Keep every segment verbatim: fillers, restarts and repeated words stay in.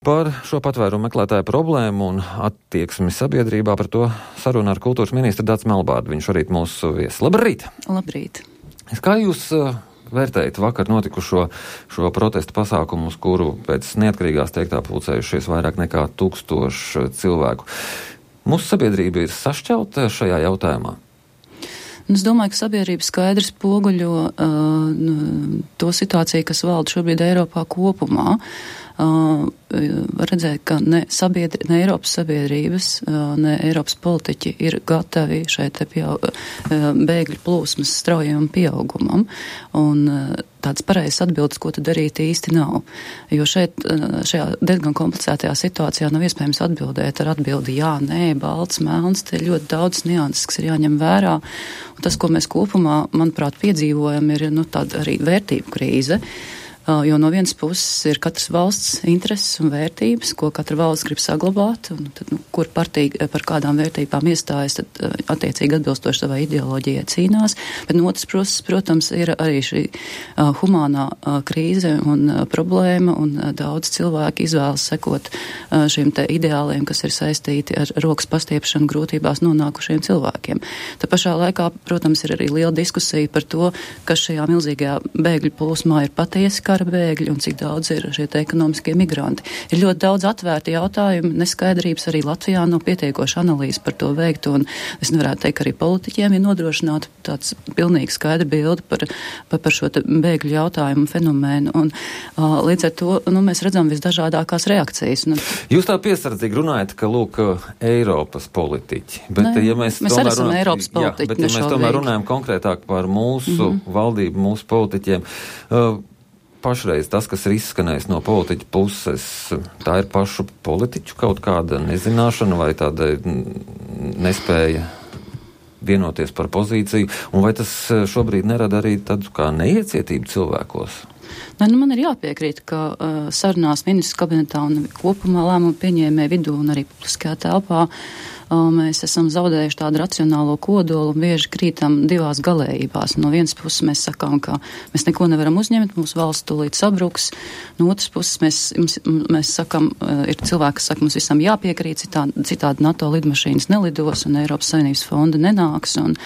Par šo patvērumu meklētāju problēmu un attieksmi sabiedrībā par to saruna ar kultūras ministru Dācu Melbārdu. Viņš šorīt mūsu viesis. Labrīt! Labrīt! Kā jūs uh, vērtējat vakar notikušo šo protestu pasākumu, uz kuru pēc neatkarīgās teiktā pulcējušies vairāk nekā tūkstoši cilvēku? Mūsu sabiedrība ir sašķelta šajā jautājumā? Es domāju, ka sabiedrība skaidri spoguļo uh, to situāciju, kas valda šobrīd Eiropā kopumā. Uh, var redzēt, ka ne, sabiedri, ne Eiropas sabiedrības, uh, ne Eiropas politiķi ir gatavi šeit pieaug, uh, bēgļu plūsmas straujam pieaugumam. Un uh, tāds pareizs atbildes, ko tad darīt, īsti nav. Jo šeit, uh, šajā diezgan komplicētajā situācijā nav iespējams atbildēt ar atbildi jā, nē, balts, melns. Te ir ļoti daudz nianses, kas ir jāņem vērā. Un tas, ko mēs kopumā, manuprāt, piedzīvojam, ir nu, tāda arī vērtību krīze. Uh, jo no vienas puses ir katras valsts intereses un vērtības, ko katra valsts grib saglabāt, un tad, nu, kur partija par kādām vērtībām iestājas, tad uh, attiecīgi atbilstoši savai ideoloģijai cīnās. Bet no otras puses, protams, ir arī šī uh, humānā uh, krīze un uh, problēma, un uh, daudz cilvēki izvēlas sekot uh, šiem te ideāliem, kas ir saistīti ar rokas pastiepšanu grūtībās nonākušiem cilvēkiem. Tā pašā laikā, protams, ir arī liela diskusija par to, kas šajā milzīgajā bēgļu plūsmā ir patiesi kara bēgļi un cik daudz ir šie te ekonomiskie migranti. Ir ļoti daudz atvērti jautājumi, neskaidrības arī Latvijā nav pietiekoša analīze par to veiktu, un es nevarētu teikt, ka arī politiķiem ir nodrošināta tāds pilnīgi skaidra bilde par, par, par šo te bēgļu jautājumu fenomēnu, un uh, līdz ar to, nu, mēs redzam visdažādākās reakcijas. Un, Jūs tā piesardzīgi runājat, ka, lūk, Eiropas politiķi, bet, ne, ja mēs, mēs arī esam runājam, Eiropas politiķi. Jā, bet, ja mēs tomēr runājam konkrētāk par mūsu mm-hmm. valdību, mūsu politiķiem, uh, pašreiz tas, kas ir izskanējis no politiķa puses, tā ir pašu politiķu kaut kāda nezināšana vai tāda nespēja vienoties par pozīciju, un vai tas šobrīd nerada arī tādu kā neiecietību cilvēkos? Ne, nu man ir jāpiekrīt, ka uh, sarunās ministru kabinetā un kopumā lēmumu pieņēmē vidū un arī publiskajā telpā uh, mēs esam zaudējuši tādu racionālo kodolu un bieži krītam divās galējībās. No vienas puses mēs sakām, ka mēs neko nevaram uzņemt, mūsu valsts tūlīt sabruks. No otras puses mēs, mums, mēs sakam, uh, ir cilvēki, kas saka, mums visam jāpiekrīt, citādi, citādi NATO lidmašīnas nelidos un Eiropas Savienības fonda nenāks. Un,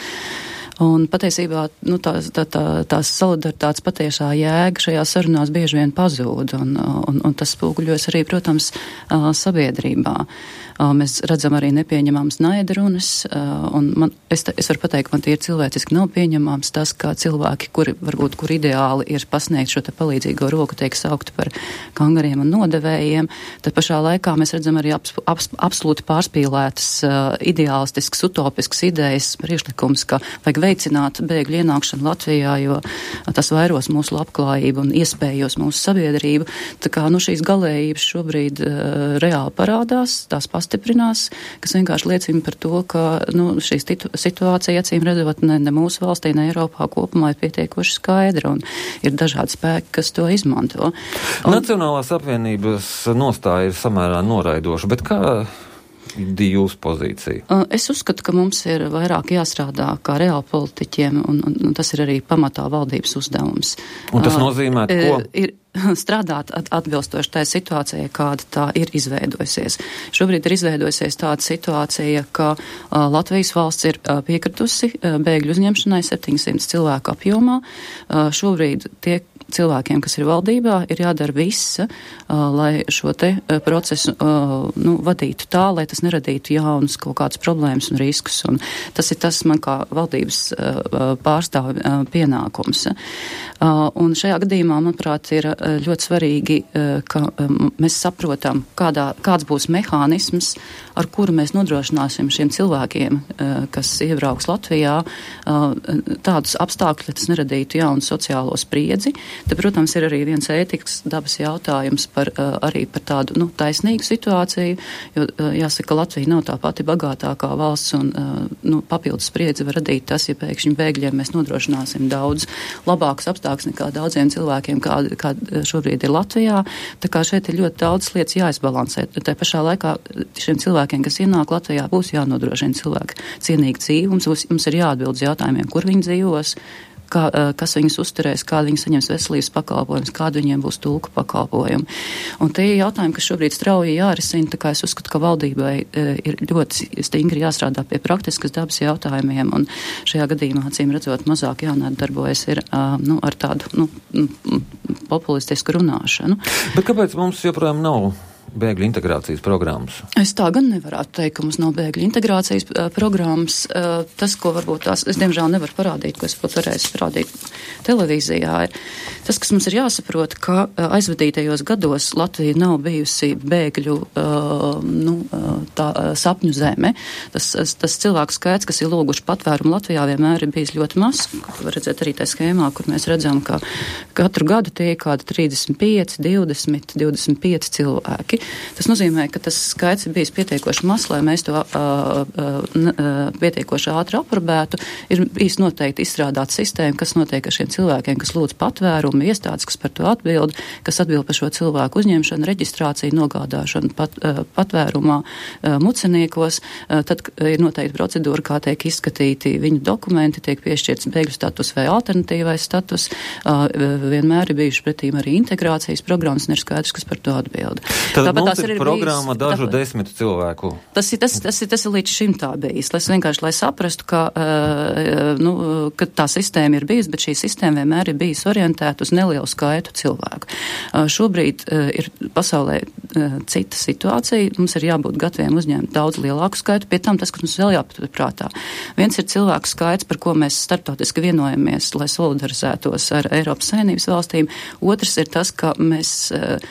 Un patiesībā nu, tās, tā, tā, tās solidaritātes patiešā jēga šajā sarunās bieži vien pazūd, un, un, un tas spoguļojas arī, protams, sabiedrībā. Mēs redzam arī nepieņemams naida runas, un man, es, es varu pateikt, ka man tie ir cilvēciski nav pieņemams tas, kā cilvēki, kuri varbūt, kur ideāli ir pasniegt šo te palīdzīgo roku, tiek saukti par kangariem un nodevējiem, tad pašā laikā mēs redzam arī abs, abs, absolūti pārspīlētas, ideālistiskas, utopiskas idejas, priekšlikums, ka vajag veicināt bēgļu ienākšanu Latvijā, jo tas vairos mūsu labklājību un iespējos mūsu sabiedrību. Tā kā nu, šīs galējības šobrīd uh, reāli parādās, tās pastiprinās, kas vienkārši liecina par to, ka nu, šī situācija, acīm redzot, ne, ne mūsu valstī, ne Eiropā kopumā ir pietiekoši skaidra un ir dažādi spēki, kas to izmanto. Un... Nacionālās apvienības nostāja ir samērā noraidoša, bet kā jūsu pozīcija? Es uzskatu, ka mums ir vairāk jāstrādā kā reāli politiķiem, un, un, un tas ir arī pamatā valdības uzdevums. Un tas nozīmē, ko? Ir strādāt atbilstoši tai situācijai, kāda tā ir izveidojusies. Šobrīd ir izveidojusies tāda situācija, ka uh, Latvijas valsts ir uh, piekritusi uh, bēgļu uzņemšanai septiņsimt cilvēku apjomā. Uh, šobrīd tie cilvēkiem, kas ir valdībā, ir jādara viss, uh, lai šo te uh, procesu uh, nu, vadītu tā, lai tas neradītu jaunas kaut kādas problēmas un riskus. Un tas ir tas man kā valdības uh, pārstāv uh, pienākums. Uh, un šajā gadījumā, manuprāt, ir uh, ļoti svarīgi, uh, ka um, mēs saprotam, kādā, kāds būs mehānisms, ar kuru mēs nodrošināsim šiem cilvēkiem, uh, kas iebrauks Latvijā, uh, tādus apstākļus, lai tas neradītu jaunu sociālo spriedzi. Te, protams, ir arī viens ētikas dabas jautājums par, uh, arī par tādu nu, taisnīgu situāciju, jo, uh, jāsaka, Latvija nav tā pati bagātākā valsts un uh, nu, papildus spriedzi var radīt tas, ja pēkšņi bēgļiem mēs nodrošināsim daudz labākus apstākļus nekā daudziem cilvēkiem, kā, kā šobrīd ir Latvijā. Tā kā šeit ir ļoti daudz lietas jāizbalansē. Tā pašā laikā šiem cilvēkiem, kas ienāk Latvijā, būs jānodrošina cilvēku cienīgi dzīvi. Mums, mums ir jāatbild uz jautājumiem, kur viņi dzīvos, kā, kas viņus uzturēs, kāda viņi saņems veselības pakalpojumus, kāda viņiem būs tulku pakalpojumi. Un tie ir jautājumi, kas šobrīd strauji jārisina, tā kā es uzskatu, ka valdībai ir ļoti stingri jāstrādā pie praktiskas dabas jautājumiem, un šajā gadījumā, acīm redzot, mazāk jānodarbojas ir nu, ar tādu nu, populistisku runāšanu. Bet kāpēc mums joprojām nav bēgļu integrācijas programmas? Es tā gan nevarētu teikt, ka mums nav bēgļu integrācijas uh, programmas. Uh, tas, ko varbūt tās, es diemžēl nevaru parādīt, ko es pat varēju parādīt televīzijā, ir tas, kas mums ir jāsaprot, ka uh, aizvadītajos gados Latvija nav bijusi bēgļu uh, nu, uh, tā, uh, sapņu zeme. Tas, tas cilvēku skaits, kas ir lūguši patvērumu Latvijā, vienmēr ir bijis ļoti mazs. Var redzēt arī tā schēmā, kur mēs redzam, ka katru gadu tie ir kādi trīsdesmit pieci, divdesmit, divdesmit pieci cilvēki. Tas nozīmē, ka tas skaits ir bijis pietiekoši mazs, lai mēs to uh, uh, pietiekoši ātri aprobētu. Ir bijis noteikti izstrādāta sistēma, kas notiek ar šiem cilvēkiem, kas lūdz patvērumu, iestādes, kas par to atbild, kas atbild par šo cilvēku uzņemšanu, reģistrāciju, nogādāšanu pat, uh, patvērumā, uh, muceniekos. Uh, tad ir noteikti procedūra, kā tiek izskatīti viņu dokumenti, tiek piešķirts bēgļu status vai alternatīvais status. Uh, vienmēr ir bijuši pretīm arī integrācijas programmas, un ir skaidrs, kas par to atbild. Tad mums ir programma bijis, dažu tā, desmit cilvēku. Tas ir, tas, tas, ir, tas ir līdz šim tā bijis. Es vienkārši, lai saprastu, ka, uh, nu, ka tā sistēma ir bijusi, bet šī sistēma vienmēr ir bijusi orientēta uz nelielu skaitu cilvēku. Uh, šobrīd uh, ir pasaulē uh, cita situācija. Mums ir jābūt gataviem uzņemt daudz lielāku skaitu. Pie tam tas, kas mums vēl jāpatur prātā. Viens ir cilvēku skaits, par ko mēs starptautiski vienojamies, lai solidarizētos ar Eiropas Savienības valstīm. Otrs ir tas, ka mēs uh,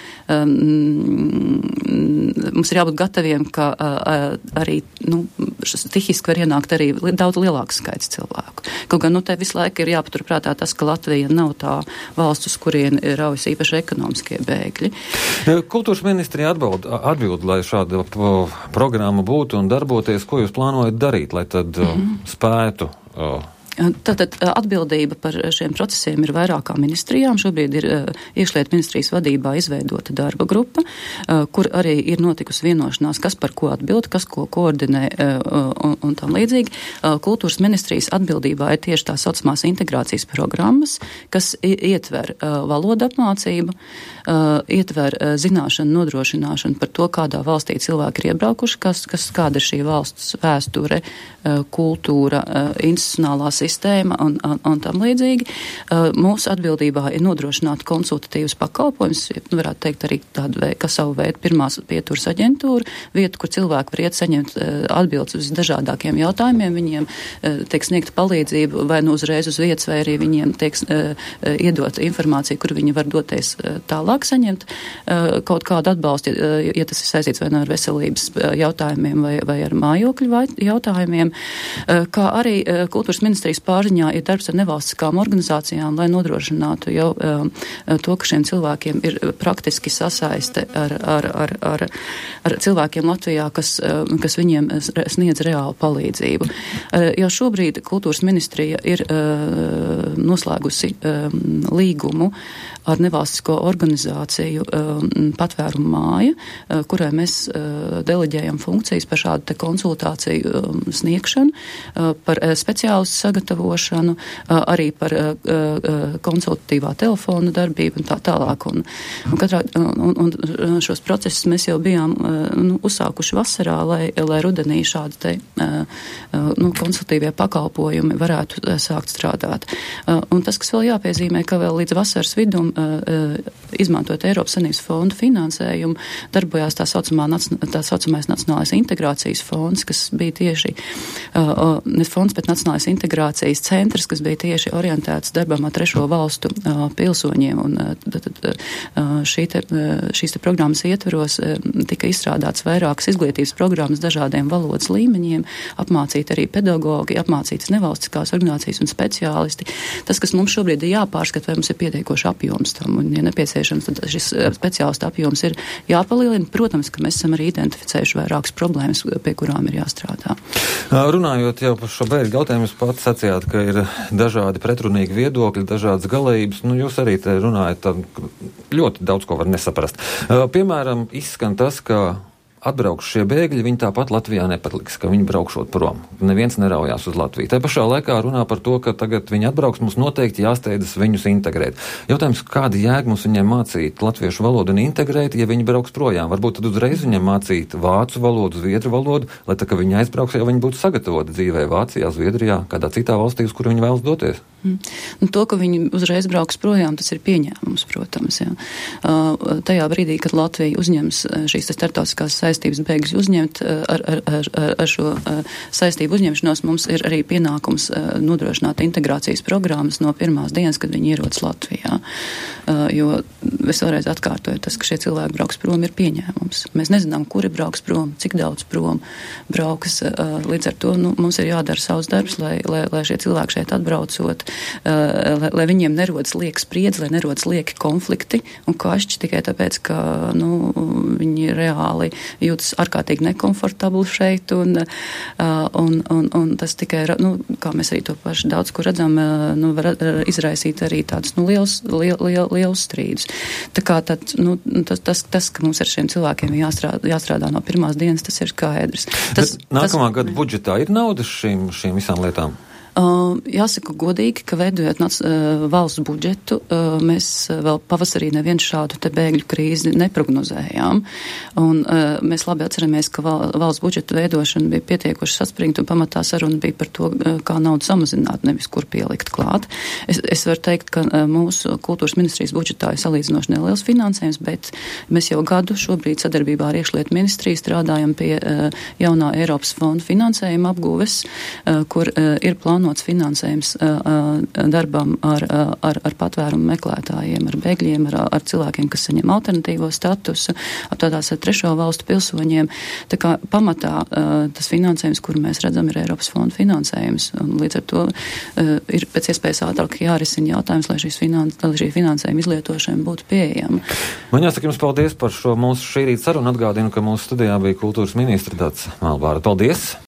um, mums ir jābūt gataviem, ka uh, arī nu, stihiski var ienākt arī daudz lielāks skaits cilvēku. Kaut gan nu, te visu laiku ir jāpaturprātā tas, ka Latvija nav tā valsts, uz kurien raujas īpaši ekonomiskie bēgļi. Kultūras ministrija atbild, atbild, lai šāda programma būtu un darboties, ko jūs plānojat darīt, lai tad mm-hmm. spētu uh, Tātad atbildība par šiem procesiem ir vairākām ministrijām. Šobrīd ir iekšlietu ministrijas vadībā izveidota darba grupa, kur arī ir notikusi vienošanās, kas par ko atbild, kas ko koordinē un, un tam līdzīgi. Kultūras ministrijas atbildībā ir tieši tā saucamās integrācijas programmas, kas ietver valodu apmācību, ietver zināšanu nodrošināšanu par to, kādā valstī cilvēki ir iebraukuši, kas, kas kāda ir šī valsts vēsture, kultūra, institucionālā sistēma un, un, un tam līdzīgi. Mūsu atbildībā ir nodrošināt konsultatīvus pakalpojumus, varētu teikt arī tādu veidu, kā savu veidu pirmās pieturas aģentūra, vieta, kur cilvēki var iet saņemt atbildes uz dažādākiem jautājumiem, viņiem tiek sniegta palīdzība vai nu uzreiz uz vietas, vai arī viņiem tiek iedot informāciju, kur viņi var doties tālāk saņemt kaut kādu atbalstu, ja, ja tas ir saistīts vai nu ar veselības jautājumiem vai, vai ar mājokļu jautājumiem, kā arī kultūras ministrijas pārziņā ir darbs ar nevalstiskām organizācijām, lai nodrošinātu jau to, ka šiem cilvēkiem ir praktiski sasaiste ar, ar, ar, ar, ar cilvēkiem Latvijā, kas, kas viņiem sniedz reālu palīdzību. Jau šobrīd kultūras ministrija ir noslēgusi līgumu ar nevalstisko organizāciju patvērumu māja, kurai mēs deleģējam funkcijas par šādu te konsultāciju sniegšanu, par speciālistu sagatavošanu, arī par konsultatīvā telefona darbību un tā tālāk. Un, un, katrā, un, un šos procesus mēs jau bijām nu, uzsākuši vasarā, lai, lai rudenī šādi te nu, konsultatīvie pakalpojumi varētu sākt strādāt. Un tas, kas vēl jāpiezīmē, ka vēl līdz vasaras vidum izmantojot Eiropas Savienības fondu finansējumu, darbojās tā, saucamā, tā saucamais Nacionālais integrācijas fonds, kas bija tieši uh, ne fonds, bet Nacionālais integrācijas centrs, kas bija tieši orientēts darbam ar trešo valstu uh, pilsoņiem. Un, uh, šī te, uh, šīs te programmas ietveros uh, tika izstrādāts vairākas izglītības programmas dažādiem valodas līmeņiem, apmācīti arī pedagogi, apmācītas nevalstiskās organizācijas un speciālisti. Tas, kas mums šobrīd ir jāpārskat, vai mums ir pietiekoši apjoms tam, un, ja nepieciešams, tad šis speciālistu apjoms ir jāpalielina. Protams, ka mēs esam arī identificējuši vairākas problēmas, pie kurām ir jāstrādā. Runājot jau par šo bēgļu jautājumu, jūs pats sacījāt, ka ir dažādi pretrunīgi viedokļi, dažādas galējības. Nu, jūs arī te runājat, ļoti daudz ko var nesaprast. Piemēram, izskan tas, ka atbrauks šie bēgļi, viņi tāpat Latvijā nepatliks, ka viņi braukšot prom. Neviens neraujās uz Latviju. Tā pašā laikā runā par to, ka tagad viņi atbrauks, mums noteikti jāsteidzas viņus integrēt. Jautājums, kāda jēga mums viņiem mācīt latviešu valodu un integrēt, ja viņi brauks projām? Varbūt tad uzreiz viņiem mācīt vācu valodu, zviedru valodu, lai tā, ka viņi aizbrauks, ja viņi būtu sagatavoti dzīvē Vācijā, Zviedrijā, kādā citā valstī, uz kuru viņi vēlas doties. Mm. Nu, to, ka viņi uzreiz brauks projām, tas ir pieņēmums, protams. Jā. Uh, tajā brīdī, kad Latvija uzņems šīs starptautiskās saistības bēgļus uzņemt, ar, ar, ar, ar šo uh, saistību uzņemšanos mums ir arī pienākums uh, nodrošināt integrācijas programmas no pirmās dienas, kad viņi ierodas Latvijā. Uh, jo es vēlreiz atkārtoju, tas, ka šie cilvēki brauks prom, ir pieņēmums. Mēs nezinām, kuri brauks prom, cik daudz prom brauks. Uh, līdz ar to nu, mums ir jādara savs darbs, lai, lai, lai šie cilvēki šeit atbraucot, Uh, lai, lai viņiem nerodas lieka spriedzi, lai nerodas lieki konflikti un kašķi tikai tāpēc, ka nu, viņi reāli jūtas ārkārtīgi nekomfortabli šeit un, uh, un, un, un tas tikai, nu, kā mēs arī to paši daudz ko redzam, uh, nu, var izraisīt arī tādus nu, liels, liel, liel, liels strīdus. Tā kā tad, nu, tas, tas, tas, ka mums ar šiem cilvēkiem jāstrādā, jāstrādā no pirmās dienas, tas ir skaidrs. Tas, Bet nākamā tas, gada budžetā ir naudas šīm, šīm visām lietām? Uh, jāsaka godīgi, ka veidojot nac, uh, valsts budžetu, uh, mēs uh, vēl pavasarī nevienu šādu te bēgļu krīzi neprognozējām. Un uh, mēs labi atceramies, ka val, valsts budžeta veidošana bija pietiekoši saspringta un pamatā saruna bija par to, uh, kā naudu samazināt, nevis kur pielikt klāt. Es, es varu teikt, ka uh, mūsu kultūras ministrijas budžetā ir salīdzinoši neliels finansējums, bet mēs jau gadu šobrīd sadarbībā ar iekšlietu ministriju strādājam pie uh, jaunā Eiropas fonda finansējuma apgūves, uh, kur uh, ir plānota finansējums uh, darbam ar, ar, ar patvērumu meklētājiem, ar bēgļiem, ar, ar cilvēkiem, kas saņem alternatīvo statusu, ar tādās ar trešo valstu pilsoņiem. Tā kā pamatā uh, tas finansējums, kuru mēs redzam, ir Eiropas fonda finansējums. Un līdz ar to uh, ir pēc iespējas ātrāk jārisina jautājums, lai, finans, lai šī finansējuma izlietošana būtu pieejama. Man jāsaka jums paldies par šo mūsu šī rīta sarunu. Atgādinu, ka mūsu studijā bija kultūras ministra Dats Melbārda. Paldies!